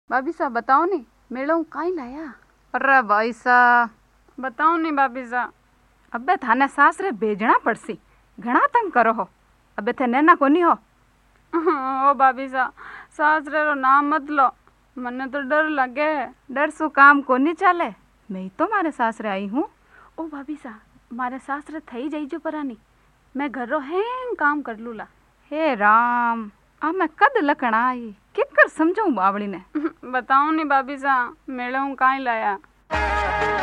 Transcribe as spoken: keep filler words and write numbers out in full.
भाभी साहब बताओ नी मेलों काई लाया। अरे भाई साहब बताओ नी भाभी साहब। अबे थाने सासरे भेजना पड़सी, घना तंग करो हो। अबे थे नैना कोनी हो। ओ भाभी साहब सासरे रो नाम मत लो, मने तो डर लगे। डर सु काम कोनी चले, मैं ही तो मारे सासरे आई हूँ। ओ भाभी साहब मारे सासरे थई जाइजो परानी, मैं घर रो हैं काम कर लूला। हे राम आ मैं कद लकड़ा आई किकर समझाऊं बावड़ी ने। बताओ नी भाभी साहब मेलों काई लाया।